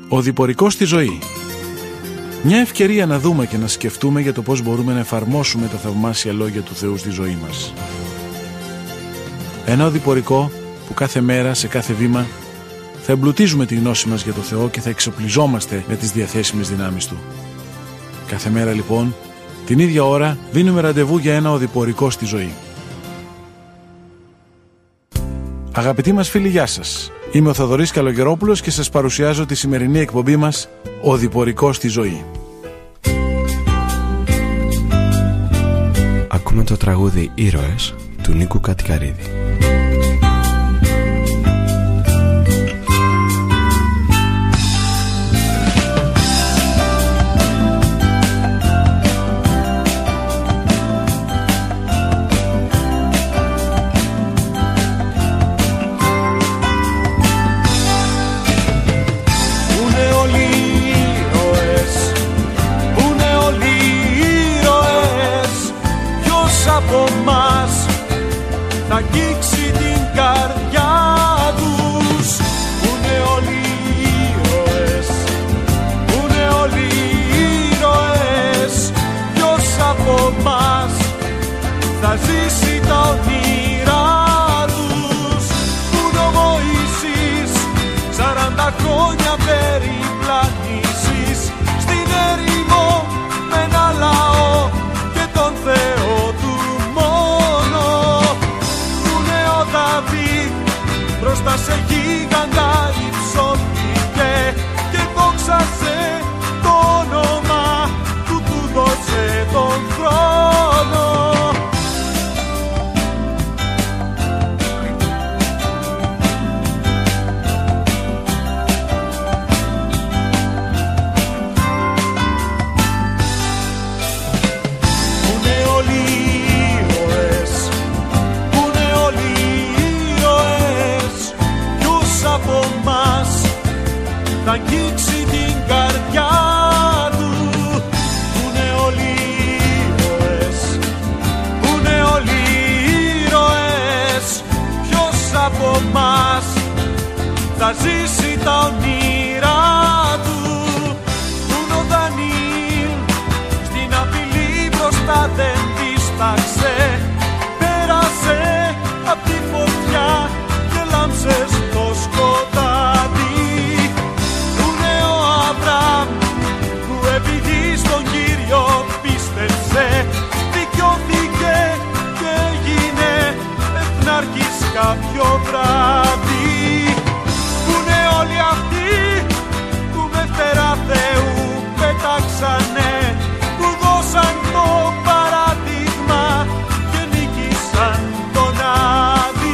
Ο διπορικός στη ζωή. Μια ευκαιρία να δούμε και να σκεφτούμε για το πώς μπορούμε να εφαρμόσουμε τα θαυμάσια λόγια του Θεού στη ζωή μας. Ένα οδηπορικό που κάθε μέρα, σε κάθε βήμα, θα εμπλουτίζουμε τη γνώση μας για το Θεό και θα εξοπλιζόμαστε με τις διαθέσιμες δυνάμεις Του. Κάθε μέρα λοιπόν, την ίδια ώρα, δίνουμε ραντεβού για ένα οδηπορικό στη ζωή. Αγαπητοί μας φίλοι, γεια σας. Είμαι ο Θοδωρής Καλογερόπουλος και σας παρουσιάζω τη σημερινή εκπομπή μας «Οδηπορικό στη ζωή». Ακούμε το τραγούδι «Ήρωες» του Νίκου Κατικαρίδη. Θα αγγίξει την καρδιά τους. Πού είναι όλοι οι ήρωες, πού είναι όλοι οι ήρωες. Ποιος από μας θα ζήσει τα όνειρά τους. Πού είναι ο Μωυσής, 40 χρόνια περιπλανήσεις στην έρημο με ένα λαό και τον Θεό του μόνο. Μπροστά σε γίγαντα υψώθηκε και δόξασε το όνομα που του δώσε τον χρόνο. Θα αγγίξει την καρδιά του. Πού είναι όλοι οι ήρωες, πού είναι όλοι οι ήρωες. Ποιος από μας θα ζήσει τα όνειρά του. Πού είναι ο Δανιήλ, στην απειλή μπροστά δεν δίσταξε. Πέρασε απ' τη φωτιά και λάμψε στο σκοτάδι. Που επειδή στον Κύριο πίστεψε, δικαιώθηκε και έγινε εθνάρχης κάποιο βράδυ. Πού είναι όλοι αυτοί που με φτερά Θεού πετάξανε, που δώσαν το παράδειγμα και νίκησαν τον Άδη.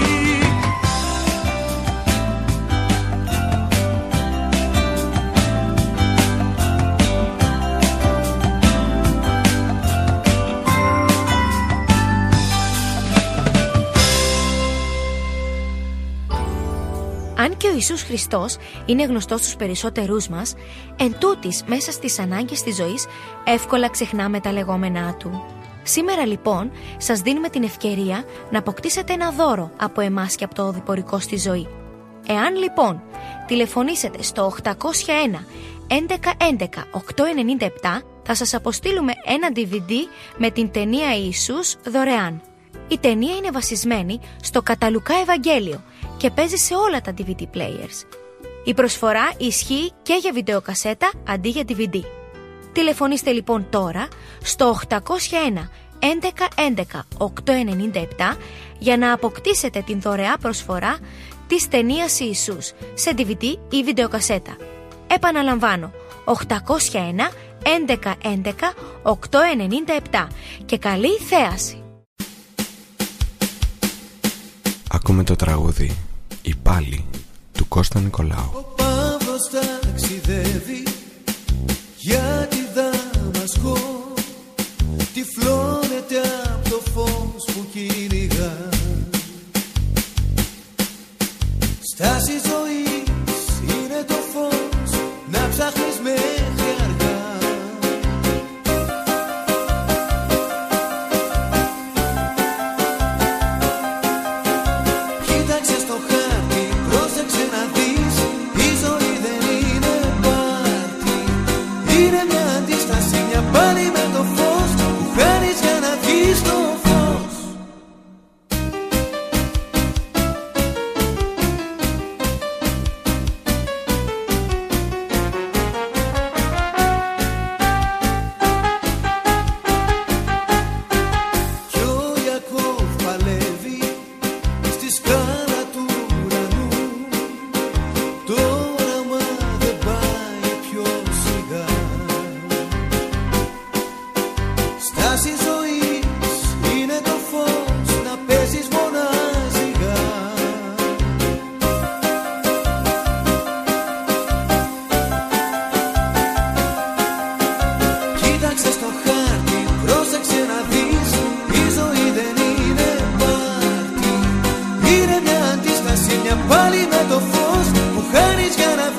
Αν και ο Ιησούς Χριστός είναι γνωστός στους περισσότερούς μας, εν τούτης μέσα στις ανάγκες της ζωής εύκολα ξεχνάμε τα λεγόμενά Του. Σήμερα λοιπόν σας δίνουμε την ευκαιρία να αποκτήσετε ένα δώρο από εμάς και από το οδηπορικό στη ζωή. Εάν λοιπόν τηλεφωνήσετε στο 801 11 11 897, θα σας αποστείλουμε ένα DVD με την ταινία Ιησούς δωρεάν. Η ταινία είναι βασισμένη στο κατά Λουκά Ευαγγέλιο και παίζει σε όλα τα DVD players. Η προσφορά ισχύει και για βιντεοκασέτα αντί για DVD. Τηλεφωνήστε λοιπόν τώρα στο 801 11 11 897 για να αποκτήσετε την δωρεά προσφορά της ταινίας Ιησούς σε DVD ή βιντεοκασέτα. Επαναλαμβάνω, 801 11 11 897 και καλή θέαση. Ακούμε το τραγούδι «Η Πάλη» του Κώστα Νικολάου. Ο Παύλος ταξιδεύει για τη Δαμασκό, τυφλώνεται από το φως που κυνηγά. Στάση ζωής είναι το φως, να ψάχνεις μέχρι αργά. Κοίταξε στο χάρτη, πρόσεξε να δεις, η ζωή δεν είναι πάντα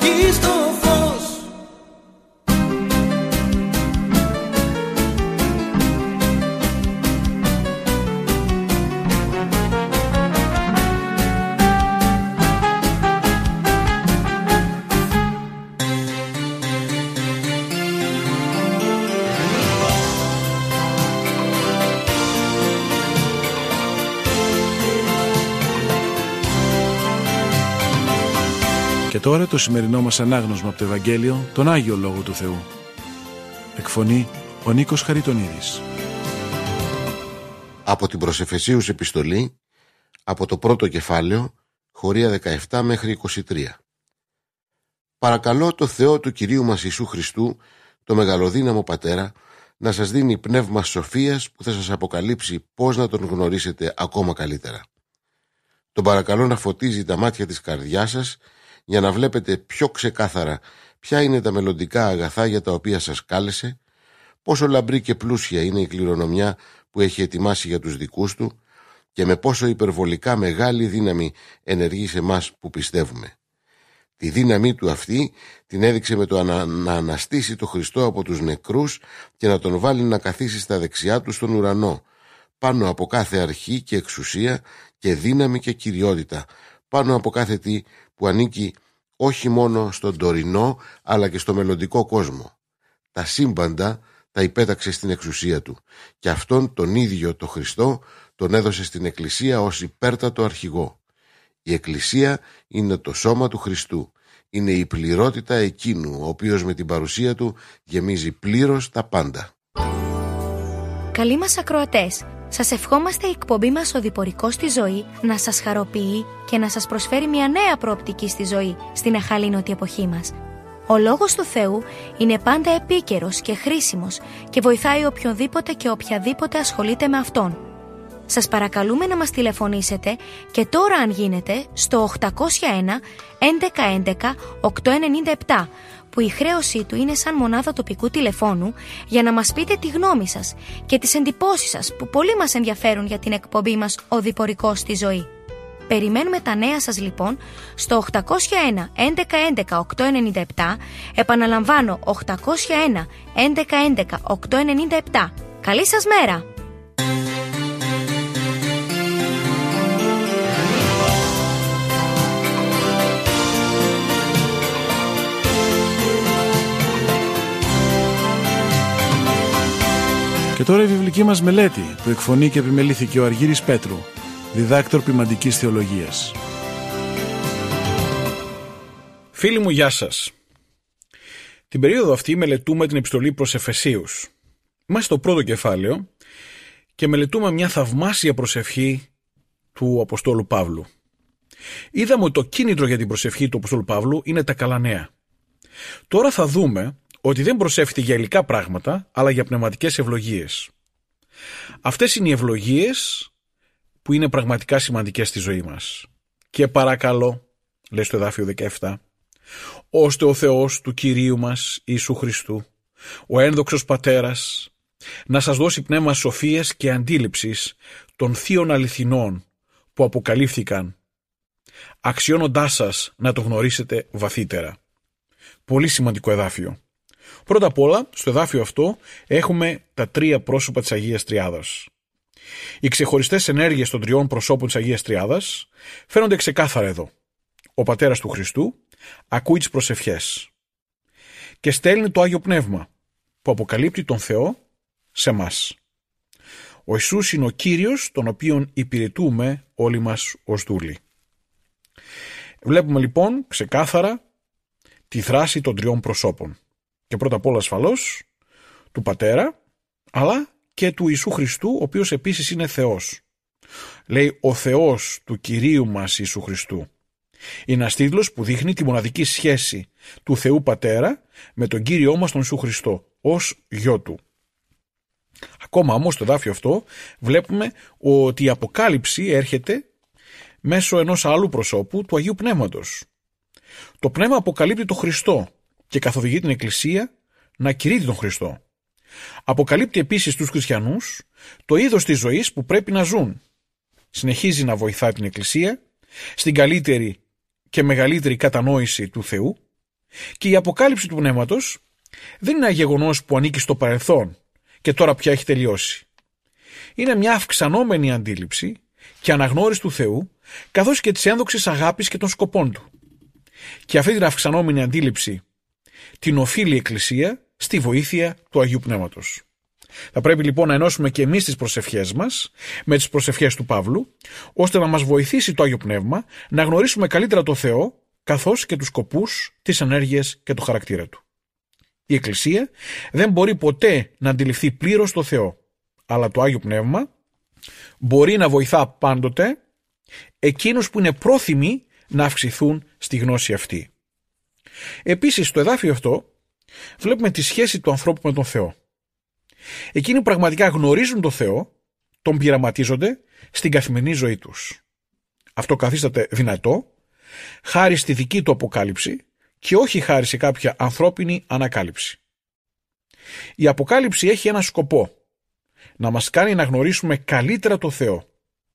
εκεί στο φως. Και τώρα το σημερινό μας ανάγνωσμα από το Ευαγγέλιο, τον Άγιο Λόγο του Θεού. Εκφωνεί ο Νίκος Χαριτονίδης. Από την προς Εφεσίους επιστολή, από το πρώτο κεφάλαιο, χωρία 17 μέχρι 23. Παρακαλώ το Θεό του Κυρίου μας Ιησού Χριστού, το μεγαλοδύναμο Πατέρα, να σας δίνει πνεύμα σοφίας που θα σας αποκαλύψει πώς να τον γνωρίσετε ακόμα καλύτερα. Τον παρακαλώ να φωτίζει τα μάτια της καρδιάς σας, για να βλέπετε πιο ξεκάθαρα ποια είναι τα μελλοντικά αγαθά για τα οποία σας κάλεσε, πόσο λαμπρή και πλούσια είναι η κληρονομιά που έχει ετοιμάσει για τους δικούς του και με πόσο υπερβολικά μεγάλη δύναμη ενεργεί σε εμάς που πιστεύουμε. Τη δύναμή του αυτή την έδειξε με το να αναστήσει το Χριστό από τους νεκρούς και να τον βάλει να καθίσει στα δεξιά του στον ουρανό, πάνω από κάθε αρχή και εξουσία και δύναμη και κυριότητα, πάνω από κάθε τι που ανήκει όχι μόνο στον τωρινό αλλά και στο μελλοντικό κόσμο. Τα σύμπαντα τα υπέταξε στην εξουσία του και αυτόν τον ίδιο το Χριστό τον έδωσε στην Εκκλησία ως υπέρτατο αρχηγό. Η Εκκλησία είναι το σώμα του Χριστού. Είναι η πληρότητα εκείνου, ο οποίος με την παρουσία του γεμίζει πλήρως τα πάντα. Καλοί μας ακροατές, σας ευχόμαστε η εκπομπή μας «Οδηπορικός στη ζωή» να σας χαροποιεί και να σας προσφέρει μια νέα προοπτική στη ζωή στην αχαλήνωτη εποχή μας. Ο Λόγος του Θεού είναι πάντα επίκαιρος και χρήσιμος και βοηθάει οποιονδήποτε και οποιαδήποτε ασχολείται με Αυτόν. Σας παρακαλούμε να μας τηλεφωνήσετε και τώρα αν γίνεται στο 801 1111 897 που η χρέωσή του είναι σαν μονάδα τοπικού τηλεφώνου για να μας πείτε τη γνώμη σας και τις εντυπώσεις σας που πολύ μας ενδιαφέρουν για την εκπομπή μας «Οδηπορικός στη ζωή». Περιμένουμε τα νέα σας λοιπόν στο 801 1111 897, επαναλαμβάνω 801 1111 897. Καλή σας μέρα! Και τώρα η βιβλική μας μελέτη που εκφωνεί και επιμελήθηκε ο Αργύρης Πέτρου, διδάκτορ ποιμαντικής θεολογίας. Φίλοι μου, γεια σας. Την περίοδο αυτή μελετούμε την επιστολή προς Εφεσίους. Είμαστε στο πρώτο κεφάλαιο και μελετούμε μια θαυμάσια προσευχή του Αποστόλου Παύλου. Είδαμε ότι το κίνητρο για την προσευχή του Αποστόλου Παύλου είναι τα καλά νέα. Τώρα θα δούμε ότι δεν προσεύχεται για υλικά πράγματα, αλλά για πνευματικές ευλογίες. Αυτές είναι οι ευλογίες που είναι πραγματικά σημαντικές στη ζωή μας. Και παρακαλώ, λέει στο εδάφιο 17, ώστε ο Θεός του Κυρίου μας Ιησού Χριστού, ο ένδοξος Πατέρας, να σας δώσει πνεύμα σοφίας και αντίληψης των θείων αληθινών που αποκαλύφθηκαν, αξιώνοντάς σας να το γνωρίσετε βαθύτερα. Πολύ σημαντικό εδάφιο. Πρώτα απ' όλα, στο εδάφιο αυτό έχουμε τα τρία πρόσωπα της Αγίας Τριάδας. Οι ξεχωριστές ενέργειες των τριών προσώπων της Αγίας Τριάδας φαίνονται ξεκάθαρα εδώ. Ο Πατέρας του Χριστού ακούει τις προσευχές και στέλνει το Άγιο Πνεύμα που αποκαλύπτει τον Θεό σε μας. Ο Ιησούς είναι ο Κύριος τον οποίον υπηρετούμε όλοι μας ως δούλοι. Βλέπουμε λοιπόν ξεκάθαρα τη δράση των τριών προσώπων. Και πρώτα απ' όλα ασφαλώς του Πατέρα, αλλά και του Ιησού Χριστού, ο οποίος επίσης είναι Θεός. Λέει ο Θεός του Κυρίου μας Ιησού Χριστού. Είναι ένας τίτλος που δείχνει τη μοναδική σχέση του Θεού Πατέρα με τον Κύριό μας τον Ιησού Χριστό, ως γιο του. Ακόμα όμως στο εδάφιο αυτό βλέπουμε ότι η αποκάλυψη έρχεται μέσω ενός άλλου προσώπου του Αγίου Πνεύματος. Το Πνεύμα αποκαλύπτει τον Χριστό και καθοδηγεί την Εκκλησία να κηρύττει τον Χριστό. Αποκαλύπτει επίσης τους χριστιανούς το είδος της ζωής που πρέπει να ζουν. Συνεχίζει να βοηθά την Εκκλησία στην καλύτερη και μεγαλύτερη κατανόηση του Θεού Και η αποκάλυψη του Πνεύματος δεν είναι ένα γεγονός που ανήκει στο παρελθόν και τώρα πια έχει τελειώσει. Είναι μια αυξανόμενη αντίληψη και αναγνώριση του Θεού, καθώς και της ένδοξης αγάπης και των σκοπών Του. Και αυτή την αυξανόμενη αντίληψη την οφείλει η Εκκλησία στη βοήθεια του Αγίου Πνεύματος. Θα πρέπει λοιπόν να ενώσουμε και εμείς τις προσευχές μας με τις προσευχές του Παύλου, ώστε να μας βοηθήσει το Άγιο Πνεύμα να γνωρίσουμε καλύτερα το Θεό, καθώς και τους σκοπούς, τις ενέργειες και το χαρακτήρα Του. Η Εκκλησία δεν μπορεί ποτέ να αντιληφθεί πλήρως το Θεό, αλλά το Άγιο Πνεύμα μπορεί να βοηθά πάντοτε εκείνους που είναι πρόθυμοι να αυξηθούν στη γνώση αυτή. Επίσης, στο εδάφιο αυτό βλέπουμε τη σχέση του ανθρώπου με τον Θεό. Εκείνοι που πραγματικά γνωρίζουν τον Θεό, τον πειραματίζονται στην καθημερινή ζωή τους. Αυτό καθίσταται δυνατό χάρη στη δική του αποκάλυψη και όχι χάρη σε κάποια ανθρώπινη ανακάλυψη. Η αποκάλυψη έχει ένα σκοπό: να μας κάνει να γνωρίσουμε καλύτερα το Θεό.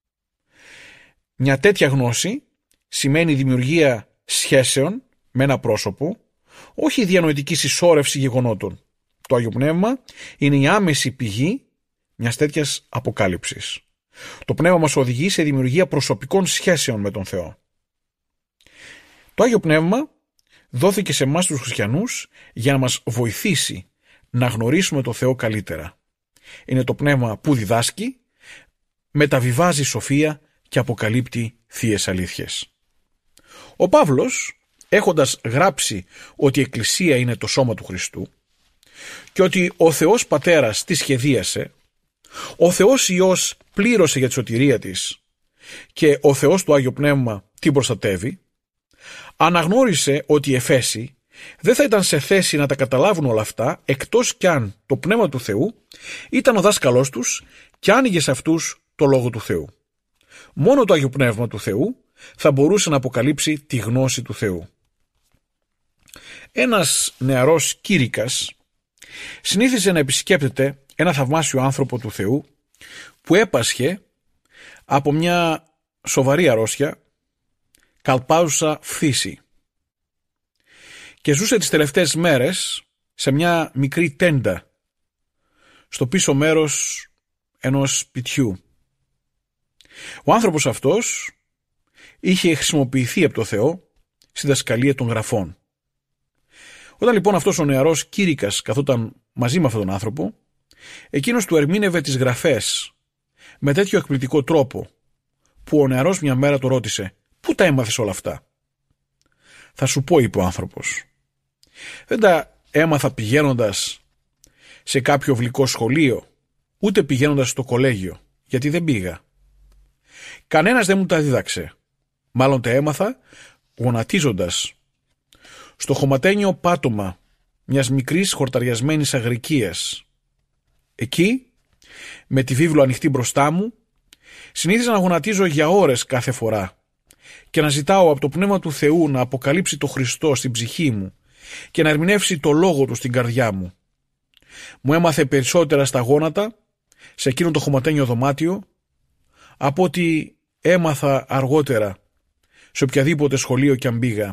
Μια τέτοια γνώση σημαίνει δημιουργία σχέσεων με ένα πρόσωπο, όχι διανοητική συσσόρευση γεγονότων. Το Άγιο Πνεύμα είναι η άμεση πηγή μιας τέτοιας αποκάλυψης. Το Πνεύμα μας οδηγεί σε δημιουργία προσωπικών σχέσεων με τον Θεό. Το Άγιο Πνεύμα δόθηκε σε εμάς τους χριστιανούς για να μας βοηθήσει να γνωρίσουμε τον Θεό καλύτερα. Είναι το Πνεύμα που διδάσκει, μεταβιβάζει σοφία και αποκαλύπτει θείες αλήθειες. Ο Παύλος, έχοντας γράψει ότι η Εκκλησία είναι το σώμα του Χριστού και ότι ο Θεός Πατέρας τη σχεδίασε, ο Θεός Υιός πλήρωσε για τη σωτηρία της και ο Θεός του Άγιο Πνεύμα την προστατεύει, αναγνώρισε ότι οι Εφέσοι δεν θα ήταν σε θέση να τα καταλάβουν όλα αυτά εκτός κι αν το Πνεύμα του Θεού ήταν ο δάσκαλός τους και άνοιγε σε αυτούς το Λόγο του Θεού. Μόνο το Άγιο Πνεύμα του Θεού θα μπορούσε να αποκαλύψει τη γνώση του Θεού. Ένας νεαρός κήρυκας συνήθιζε να επισκέπτεται ένα θαυμάσιο άνθρωπο του Θεού που έπασχε από μια σοβαρή αρρώστια, καλπάζουσα φθήση, και ζούσε τις τελευταίες μέρες σε μια μικρή τέντα στο πίσω μέρος ενός σπιτιού. Ο άνθρωπος αυτός είχε χρησιμοποιηθεί από το Θεό στη δασκαλία των γραφών. Όταν λοιπόν αυτός ο νεαρός κήρυκας καθόταν μαζί με αυτόν τον άνθρωπο, εκείνος του ερμήνευε τις γραφές με τέτοιο εκπληκτικό τρόπο που ο νεαρός μια μέρα το ρώτησε: «Πού τα έμαθες όλα αυτά?» «Θα σου πω», είπε ο άνθρωπος. «Δεν τα έμαθα πηγαίνοντας σε κάποιο γλυκό σχολείο, ούτε πηγαίνοντας στο κολέγιο, γιατί δεν πήγα. Κανένας δεν μου τα δίδαξε. Μάλλον τα έμαθα γονατίζοντας στο χωματένιο πάτωμα μιας μικρής χορταριασμένης αγρικίας. Εκεί, με τη βίβλο ανοιχτή μπροστά μου, συνήθιζα να γονατίζω για ώρες κάθε φορά και να ζητάω από το Πνεύμα του Θεού να αποκαλύψει το Χριστό στην ψυχή μου και να ερμηνεύσει το Λόγο Του στην καρδιά μου. Μου έμαθε περισσότερα στα γόνατα, σε εκείνο το χωματένιο δωμάτιο, από ότι έμαθα αργότερα σε οποιαδήποτε σχολείο κι αν πήγα.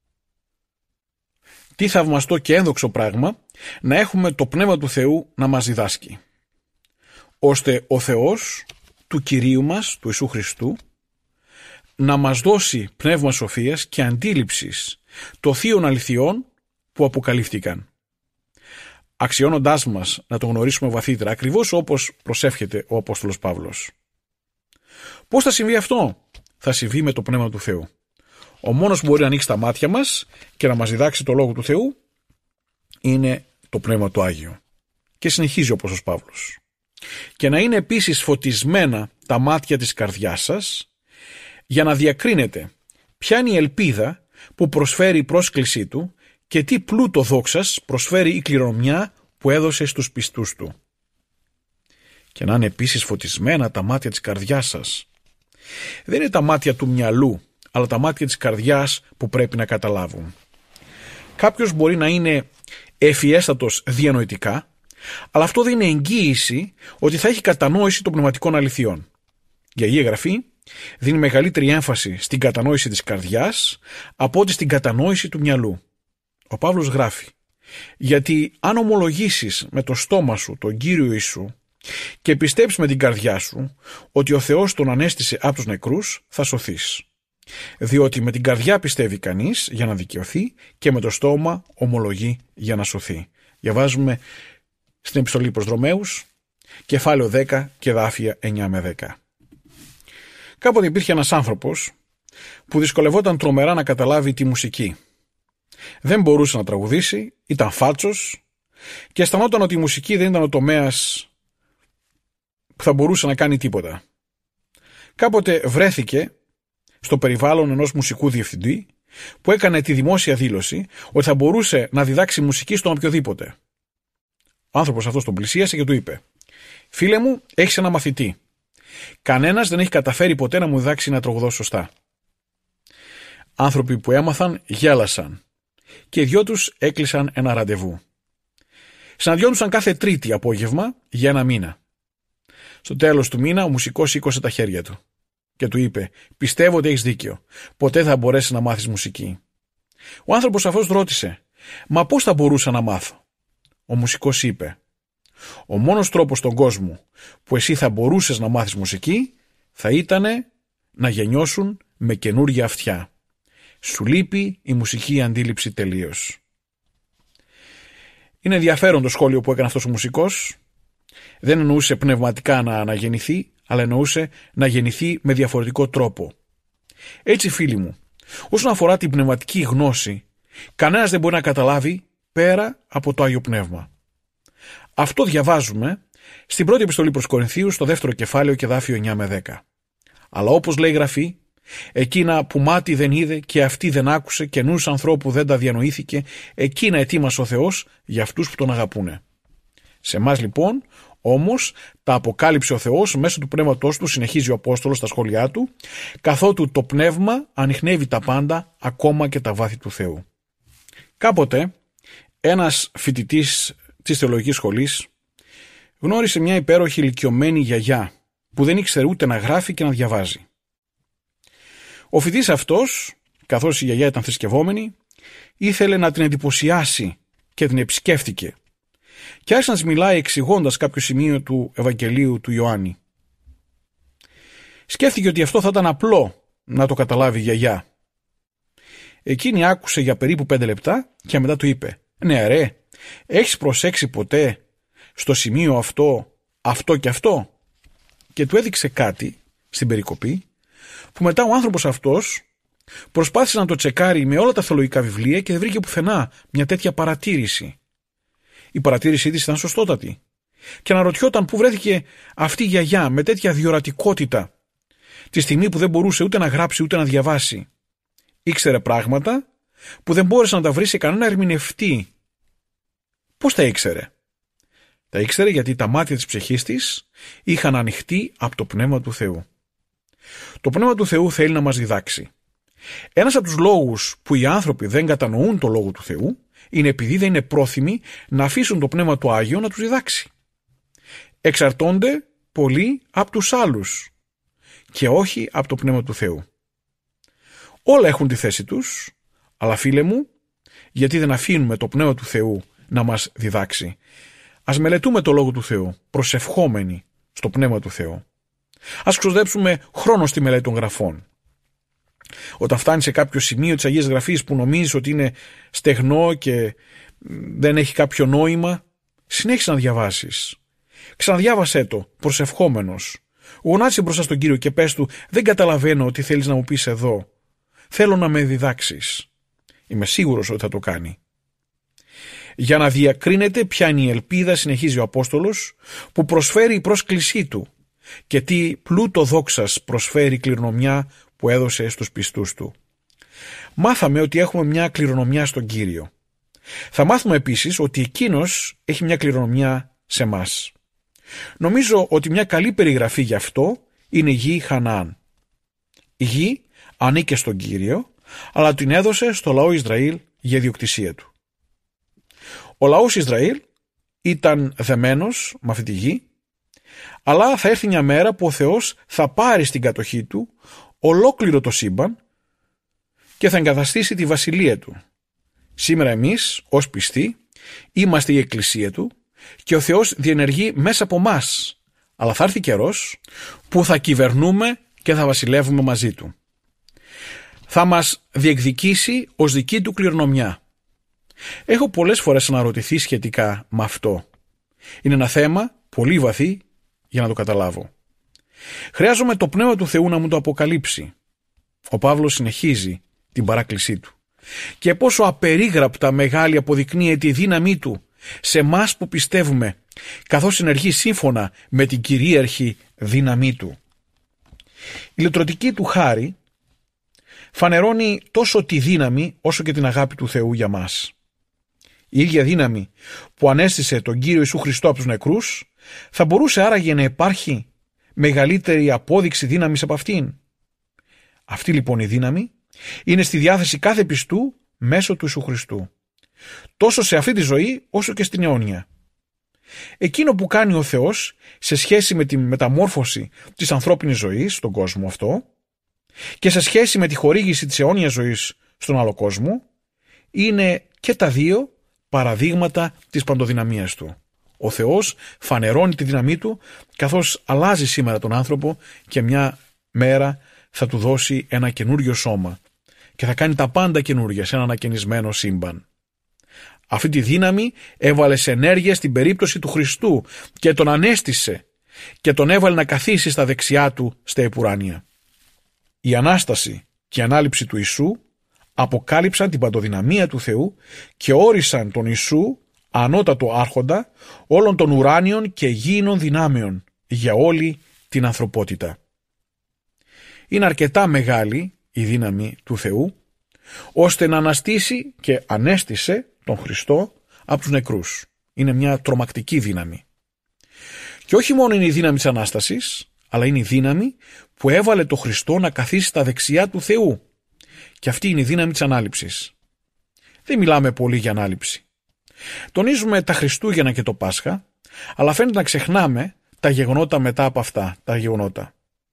Τι θαυμαστό και ένδοξο πράγμα να έχουμε το Πνεύμα του Θεού να μας διδάσκει, ώστε ο Θεός του Κυρίου μας, του Ιησού Χριστού, να μας δώσει πνεύμα σοφίας και αντίληψης των θείων αληθιών που αποκαλύφθηκαν, αξιώνοντάς μας να το γνωρίσουμε βαθύτερα, ακριβώς όπως προσεύχεται ο Απόστολος Παύλος. Πώς θα συμβεί αυτό? Θα συμβεί με το Πνεύμα του Θεού. Ο μόνος που μπορεί να ανοίξει τα μάτια μας και να μας διδάξει το Λόγο του Θεού είναι το Πνεύμα του Άγιο. Και συνεχίζει ο Απόστολος Παύλος: «Και να είναι επίσης φωτισμένα τα μάτια της καρδιάς σας, για να διακρίνετε ποια είναι η ελπίδα που προσφέρει η πρόσκλησή Του και τι πλούτο δόξας προσφέρει η κληρονομιά που έδωσε στους πιστούς Του». Και να είναι επίσης φωτισμένα τα μάτια της καρδιάς σας. Δεν είναι τα μάτια του μυαλού, αλλά τα μάτια της καρδιάς που πρέπει να καταλάβουν. Κάποιος μπορεί να είναι ευφιέστατος διανοητικά, αλλά αυτό δεν είναι εγγύηση ότι θα έχει κατανόηση των πνευματικών αληθιών. Η Αγία Γραφή δίνει μεγαλύτερη έμφαση στην κατανόηση της καρδιάς από ότι στην κατανόηση του μυαλού. Ο Παύλος γράφει: «Γιατί αν ομολογήσεις με το στόμα σου τον Κύριο Ιησού και πιστέψεις με την καρδιά σου ότι ο Θεός τον ανέστησε από τους νεκρούς, θα σωθείς. Διότι με την καρδιά πιστεύει κανείς για να δικαιωθεί και με το στόμα ομολογεί για να σωθεί». Διαβάζουμε στην επιστολή προς Ρωμαίους, κεφάλαιο 10 και εδάφια 9 με 10. Κάποτε υπήρχε ένας άνθρωπος που δυσκολευόταν τρομερά να καταλάβει τη μουσική. Δεν μπορούσε να τραγουδήσει, ήταν φάτσος και αισθανόταν ότι η μουσική δεν ήταν ο τομέας που θα μπορούσε να κάνει τίποτα. Κάποτε βρέθηκε στο περιβάλλον ενός μουσικού διευθυντή που έκανε τη δημόσια δήλωση ότι θα μπορούσε να διδάξει μουσική στον οποιοδήποτε. Ο άνθρωπος αυτός τον πλησίασε και του είπε: «Φίλε μου, έχεις ένα μαθητή. Κανένας δεν έχει καταφέρει ποτέ να μου διδάξει να τραγουδώ σωστά». Άνθρωποι που έμαθαν γέλασαν και οι δυο τους έκλεισαν ένα ραντεβού. Συναντιόντουσαν κάθε Τρίτη απόγευμα για ένα μήνα. Στο τέλος του μήνα ο μουσικός σήκωσε τα χέρια του και του είπε: «Πιστεύω ότι έχεις δίκιο. Ποτέ θα μπορέσεις να μάθεις μουσική». Ο άνθρωπος αυτός ρώτησε: «Μα πώς θα μπορούσα να μάθω?» Ο μουσικός είπε: «Ο μόνος τρόπος στον κόσμο που εσύ θα μπορούσες να μάθεις μουσική θα ήτανε να γεννιώσουν με καινούργια αυτιά. Σου λείπει η μουσική αντίληψη τελείως». Είναι ενδιαφέρον το σχόλιο που έκανε αυτός ο μουσικός. Δεν εννοούσε πνευματικά να αναγεννηθεί, αλλά εννοούσε να γεννηθεί με διαφορετικό τρόπο. Έτσι, φίλοι μου, όσον αφορά την πνευματική γνώση, κανένας δεν μπορεί να καταλάβει πέρα από το Άγιο Πνεύμα. Αυτό διαβάζουμε στην πρώτη επιστολή προς Κορινθίους, στο 2ο κεφάλαιο και εδάφιο 9 με 10. Αλλά όπως λέει η Γραφή, εκείνα που μάτι δεν είδε και αυτή δεν άκουσε και νους ανθρώπου δεν τα διανοήθηκε, εκείνα ετοίμασε ο Θεός για αυτούς που τον αγαπούνε. Σε εμάς λοιπόν, όμως, τα αποκάλυψε ο Θεός μέσω του πνεύματός του, συνεχίζει ο Απόστολος στα σχόλιά του, καθότου το πνεύμα ανιχνεύει τα πάντα, ακόμα και τα βάθη του Θεού. Κάποτε, ένας φοιτητής της θεολογικής σχολής γνώρισε μια υπέροχη ηλικιωμένη γιαγιά που δεν ήξερε ούτε να γράφει και να διαβάζει. Ο φοιτητής αυτός, καθώς η γιαγιά ήταν θρησκευόμενη, ήθελε να την εντυπωσιάσει και την επισκέφτηκε και άρχισε να της μιλάει εξηγώντας κάποιο σημείο του Ευαγγελίου του Ιωάννη. Σκέφτηκε ότι αυτό θα ήταν απλό να το καταλάβει η γιαγιά. Εκείνη άκουσε για περίπου 5 λεπτά και μετά του είπε: «Ναι ρε, έχεις προσέξει ποτέ στο σημείο αυτό και αυτό?» Και του έδειξε κάτι στην περικοπή που μετά ο άνθρωπος αυτός προσπάθησε να το τσεκάρει με όλα τα θεολογικά βιβλία και δεν βρήκε πουθενά μια τέτοια παρατήρηση. Η παρατήρησή της ήταν σωστότατη και αναρωτιόταν πού βρέθηκε αυτή η γιαγιά με τέτοια διορατικότητα τη στιγμή που δεν μπορούσε ούτε να γράψει ούτε να διαβάσει. Ήξερε πράγματα που δεν μπόρεσε να τα βρει σε κανένα ερμηνευτή. Πώς τα ήξερε? Τα ήξερε γιατί τα μάτια της ψυχής της είχαν ανοιχτεί από το Πνεύμα του Θεού. Το Πνεύμα του Θεού θέλει να μας διδάξει. Ένας από τους λόγους που οι άνθρωποι δεν κατανοούν το Λόγο του Θεού είναι επειδή δεν είναι πρόθυμοι να αφήσουν το Πνεύμα του Άγιο να τους διδάξει. Εξαρτώνται πολύ από τους άλλους και όχι από το Πνεύμα του Θεού. Όλα έχουν τη θέση τους, αλλά φίλε μου, γιατί δεν αφήνουμε το Πνεύμα του Θεού να μας διδάξει? Ας μελετούμε το Λόγο του Θεού, προσευχόμενοι στο Πνεύμα του Θεού. Ας ξοδέψουμε χρόνο στη μελέτη των Γραφών. Όταν φτάνει σε κάποιο σημείο της Αγίας Γραφής που νομίζεις ότι είναι στεγνό και δεν έχει κάποιο νόημα, συνέχισε να διαβάσεις. Ξαναδιάβασέ το, προσευχόμενος. Γονάτισε μπροστά στον Κύριο και πες του: «Δεν καταλαβαίνω τι θέλεις να μου πεις εδώ. Θέλω να με διδάξεις». Είμαι σίγουρος ότι θα το κάνει. Για να διακρίνεται ποια είναι η ελπίδα, συνεχίζει ο Απόστολος, που προσφέρει η πρόσκλησή του και τι πλούτο δόξας προσφέρει η κληρονομιά που έδωσε στους πιστούς του. Μάθαμε ότι έχουμε μια κληρονομιά στον Κύριο. Θα μάθουμε επίσης ότι εκείνος έχει μια κληρονομιά σε μας. Νομίζω ότι μια καλή περιγραφή γι' αυτό είναι η γη Χαναάν. Η γη ανήκε στον Κύριο, αλλά την έδωσε στο λαό Ισραήλ για ιδιοκτησία του. Ο λαός Ισραήλ ήταν δεμένος με αυτή τη γη, αλλά θα έρθει μια μέρα που ο Θεός θα πάρει στην κατοχή του ολόκληρο το σύμπαν και θα εγκαταστήσει τη βασιλεία του. Σήμερα εμείς, ως πιστοί, είμαστε η Εκκλησία Του και ο Θεός διενεργεί μέσα από μας. Αλλά θα έρθει καιρός που θα κυβερνούμε και θα βασιλεύουμε μαζί Του. Θα μας διεκδικήσει ως δική Του κληρονομιά. Έχω πολλές φορές αναρωτηθεί σχετικά με αυτό. Είναι ένα θέμα πολύ βαθύ για να το καταλάβω. Χρειάζομαι το Πνεύμα του Θεού να μου το αποκαλύψει. Ο Παύλος συνεχίζει την παράκλησή του. Και πόσο απερίγραπτα μεγάλη αποδεικνύεται η δύναμή Του σε εμάς που πιστεύουμε, καθώς ενεργεί σύμφωνα με την κυρίαρχη δύναμή Του. Η λυτρωτική Του χάρη φανερώνει τόσο τη δύναμη όσο και την αγάπη του Θεού για μας. Η ίδια δύναμη που ανέστησε τον Κύριο Ιησού Χριστό από τους νεκρούς, θα μπορούσε άραγε να υπάρχει μεγαλύτερη απόδειξη δύναμης από αυτήν? Αυτή λοιπόν η δύναμη είναι στη διάθεση κάθε πιστού μέσω του Ιησού Χριστού, τόσο σε αυτή τη ζωή όσο και στην αιώνια. Εκείνο που κάνει ο Θεός σε σχέση με τη μεταμόρφωση της ανθρώπινης ζωής στον κόσμο αυτό και σε σχέση με τη χορήγηση της αιώνιας ζωής στον άλλο κόσμο, είναι και τα δύο παραδείγματα της παντοδυναμίας Του. Ο Θεός φανερώνει τη δύναμή Του καθώς αλλάζει σήμερα τον άνθρωπο και μια μέρα θα του δώσει ένα καινούριο σώμα και θα κάνει τα πάντα καινούργια σε ένα ανακαινισμένο σύμπαν. Αυτή τη δύναμη έβαλε σε ενέργεια στην περίπτωση του Χριστού και τον ανέστησε και τον έβαλε να καθίσει στα δεξιά Του στα επουράνια. Η Ανάσταση και η Ανάληψη του Ιησού αποκάλυψαν την παντοδυναμία του Θεού και όρισαν τον Ιησού ανώτατο άρχοντα όλων των ουράνιων και γήινων δυνάμεων για όλη την ανθρωπότητα. Είναι αρκετά μεγάλη η δύναμη του Θεού ώστε να αναστήσει και ανέστησε τον Χριστό από τους νεκρούς. Είναι μια τρομακτική δύναμη. Και όχι μόνο είναι η δύναμη της Ανάστασης, αλλά είναι η δύναμη που έβαλε τον Χριστό να καθίσει στα δεξιά του Θεού. Και αυτή είναι η δύναμη της Ανάληψης. Δεν μιλάμε πολύ για Ανάληψη. Τονίζουμε τα Χριστούγεννα και το Πάσχα, αλλά φαίνεται να ξεχνάμε τα γεγονότα μετά από αυτά, τα γεγονότα.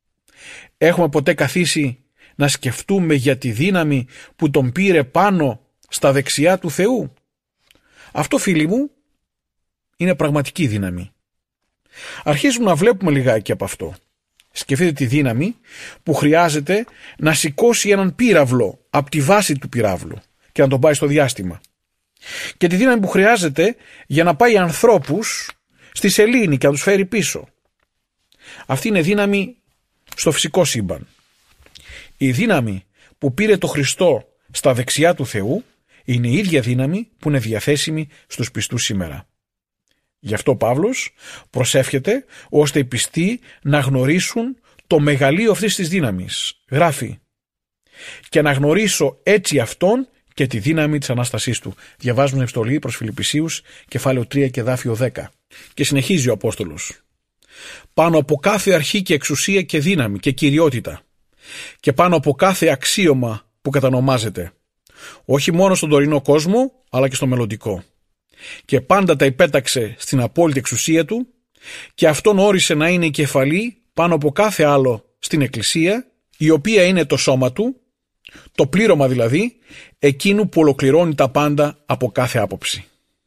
Έχουμε ποτέ καθίσει να σκεφτούμε για τη δύναμη που τον πήρε πάνω στα δεξιά του Θεού? Αυτό, φίλοι μου, είναι πραγματική δύναμη. Αρχίζουμε να βλέπουμε λιγάκι από αυτό. Σκεφτείτε τη δύναμη που χρειάζεται να σηκώσει έναν πύραυλο από τη βάση του πυράβλου και να τον πάει στο διάστημα. Και τη δύναμη που χρειάζεται για να πάει ανθρώπους στη σελήνη και να τους φέρει πίσω. Αυτή είναι δύναμη στο φυσικό σύμπαν. Η δύναμη που πήρε το Χριστό στα δεξιά του Θεού είναι η ίδια δύναμη που είναι διαθέσιμη στους πιστούς σήμερα. Γι' αυτό ο Παύλος προσεύχεται ώστε οι πιστοί να γνωρίσουν το μεγαλείο αυτής της δύναμης. Γράφει: «Και να γνωρίσω έτσι αυτόν και τη δύναμη της Ανάστασής Του». Διαβάζουμε επιστολή προς Φιλιππισίους, κεφάλαιο 3 και εδάφιο 10. Και συνεχίζει ο Απόστολος: «Πάνω από κάθε αρχή και εξουσία και δύναμη και κυριότητα και πάνω από κάθε αξίωμα που κατανομάζεται, όχι μόνο στον τωρινό κόσμο αλλά και στο μελλοντικό. Και πάντα τα υπέταξε στην απόλυτη εξουσία Του και αυτόν όρισε να είναι η κεφαλή πάνω από κάθε άλλο στην Εκκλησία, η οποία είναι το σώμα Του, το πλήρωμα δηλαδή εκείνου που ολοκληρώνει τα πάντα από κάθε άποψη».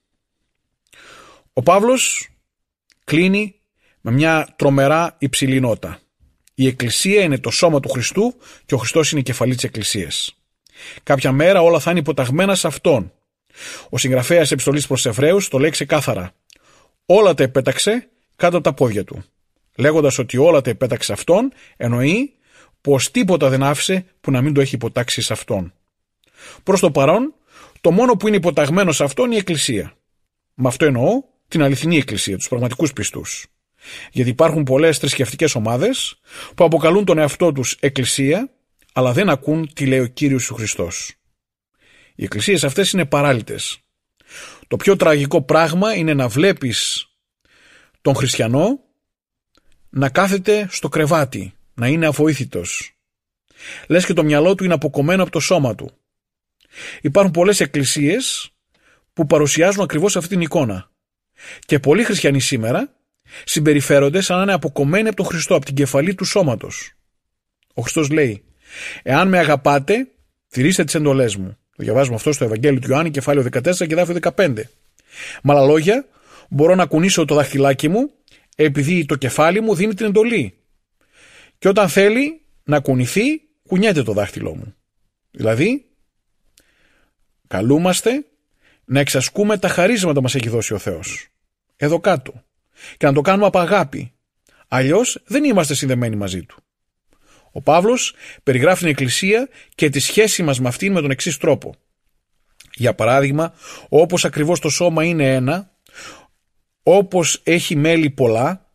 Ο Παύλος κλείνει με μια τρομερά υψηλή νότα. Η Εκκλησία είναι το σώμα του Χριστού και ο Χριστός είναι η κεφαλή της Εκκλησίας. Κάποια μέρα όλα θα είναι υποταγμένα σε Αυτόν. Ο συγγραφέας επιστολής προς Εβραίους το λέει ξεκάθαρα: «Όλα τα επέταξε κάτω από τα πόδια Του». Λέγοντας ότι όλα τα επέταξε Αυτόν, εννοεί πως τίποτα δεν άφησε που να μην το έχει υποτάξει σε Αυτόν. Προς το παρόν, το μόνο που είναι υποταγμένο σε Αυτόν είναι η Εκκλησία. Με αυτό εννοώ την αληθινή Εκκλησία, τους πραγματικούς πιστούς. Γιατί υπάρχουν πολλές θρησκευτικές ομάδες που αποκαλούν τον εαυτό τους Εκκλησία, αλλά δεν ακούν τι λέει ο Κύριος ο Χριστός. Οι εκκλησίες αυτές είναι παράλυτες. Το πιο τραγικό πράγμα είναι να βλέπεις τον χριστιανό να κάθεται στο κρεβάτι, να είναι αβοήθητος. Λες και το μυαλό του είναι αποκομμένο από το σώμα του. Υπάρχουν πολλές εκκλησίες που παρουσιάζουν ακριβώς αυτή την εικόνα. Και πολλοί χριστιανοί σήμερα συμπεριφέρονται σαν να είναι αποκομμένοι από τον Χριστό, από την κεφαλή του σώματος. Ο Χριστός λέει: «Εάν με αγαπάτε, τηρήστε τις εντολές μου. Το διαβάζουμε αυτό στο Ευαγγέλιο του Ιωάννη, κεφάλαιο 14 και εδάφιο 15. Με άλλα λόγια, μπορώ να κουνήσω το δαχτυλάκι μου επειδή το κεφάλι μου δίνει την εντολή. Και όταν θέλει να κουνηθεί, κουνιέται το δάχτυλό μου. Δηλαδή, καλούμαστε να εξασκούμε τα χαρίσματα που μας έχει δώσει ο Θεός. Εδώ κάτω. Και να το κάνουμε από αγάπη. Αλλιώς δεν είμαστε συνδεμένοι μαζί Του. Ο Παύλος περιγράφει την Εκκλησία και τη σχέση μας με αυτήν με τον εξής τρόπο. Για παράδειγμα, όπως ακριβώς το σώμα είναι ένα, όπως έχει μέλη πολλά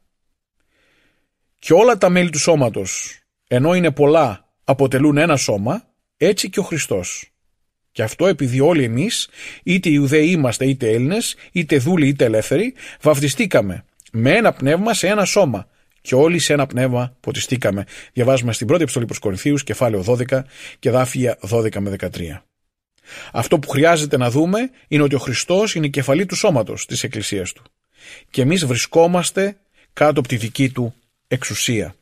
και όλα τα μέλη του σώματος, ενώ είναι πολλά, αποτελούν ένα σώμα, έτσι και ο Χριστός. Και αυτό επειδή όλοι εμείς, είτε Ιουδαίοι είμαστε είτε Έλληνες, είτε δούλοι είτε ελεύθεροι, βαφτιστήκαμε με ένα πνεύμα σε ένα σώμα και όλοι σε ένα πνεύμα ποτιστήκαμε. Διαβάζουμε στην πρώτη επιστολή προς Κορινθίους, κεφάλαιο 12 και εδάφια 12 με 13. Αυτό που χρειάζεται να δούμε είναι ότι ο Χριστός είναι η κεφαλή του σώματος της Εκκλησίας Του και εμείς βρισκόμαστε κάτω από τη δική Του εξουσία.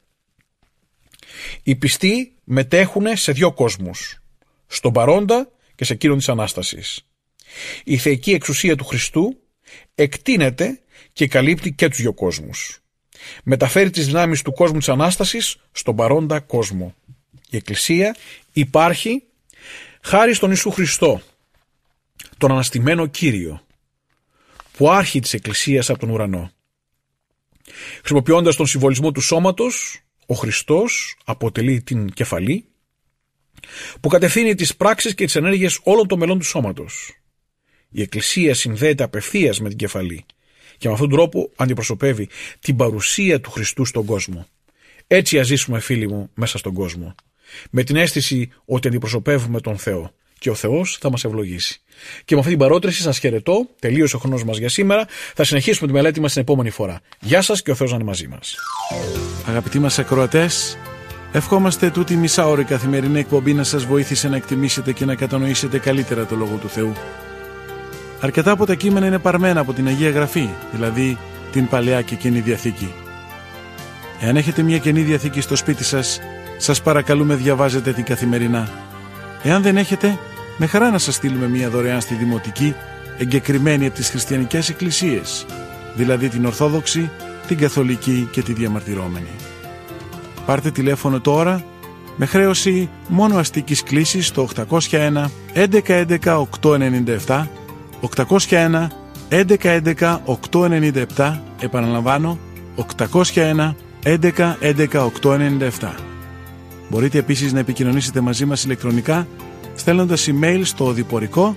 Οι πιστοί μετέχουν σε δύο κόσμους, στον παρόντα και σε εκείνον της Ανάστασης. Η θεϊκή εξουσία του Χριστού εκτείνεται και καλύπτει και τους δύο κόσμους. Μεταφέρει τις δυνάμεις του κόσμου της Ανάστασης στον παρόντα κόσμο. Η Εκκλησία υπάρχει χάρη στον Ιησού Χριστό, τον αναστημένο Κύριο, που άρχει της Εκκλησίας από τον ουρανό. Χρησιμοποιώντας τον συμβολισμό του σώματος, ο Χριστός αποτελεί την κεφαλή που κατευθύνει τις πράξεις και τις ενέργειες όλων των μελών του σώματος. Η Εκκλησία συνδέεται απευθείας με την κεφαλή και με αυτόν τον τρόπο αντιπροσωπεύει την παρουσία του Χριστού στον κόσμο. Έτσι ας ζήσουμε, φίλοι μου, μέσα στον κόσμο, με την αίσθηση ότι αντιπροσωπεύουμε τον Θεό και ο Θεός θα μας ευλογήσει. Και με αυτή την παρότριση σας χαιρετώ. Τελείωσε ο χρόνος μας για σήμερα. Θα συνεχίσουμε τη μελέτη μας την επόμενη φορά. Γεια σας και ο Θεός να είναι μαζί μας. Αγαπητοί μας ακροατές, ευχόμαστε τούτη μισάωρη καθημερινή εκπομπή να σας βοήθησε να εκτιμήσετε και να κατανοήσετε καλύτερα το Λόγο του Θεού. Αρκετά από τα κείμενα είναι παρμένα από την Αγία Γραφή, δηλαδή την Παλαιά και Καινή Διαθήκη. Εάν έχετε μια Καινή Διαθήκη στο σπίτι σας, σας παρακαλούμε διαβάζετε την καθημερινά. Εάν δεν έχετε, με χαρά να σας στείλουμε μια δωρεάν στη Δημοτική, εγκεκριμένη από τις χριστιανικές εκκλησίες, δηλαδή την Ορθόδοξη, την Καθολική και τη Διαμαρτυρόμενη. Πάρτε τηλέφωνο τώρα με χρέωση μόνο αστικής κλήσης στο 801 1111 897, 801 1111 897, επαναλαμβάνω 801 1111 897. Μπορείτε επίσης να επικοινωνήσετε μαζί μας ηλεκτρονικά στέλνοντας email στο οδηπορικό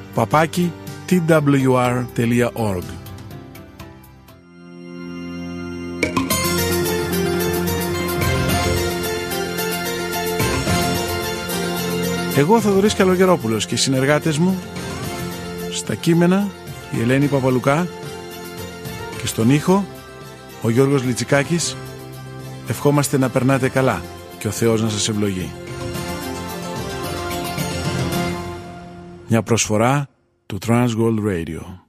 @twr.org. Εγώ, Θοδωρής Καλογερόπουλος, και οι συνεργάτες μου στα κείμενα η Ελένη Παπαλουκά και στον ήχο ο Γιώργος Λιτσικάκης, ευχόμαστε να περνάτε καλά και ο Θεός να σας ευλογεί. Μια προσφορά του Transworld Radio.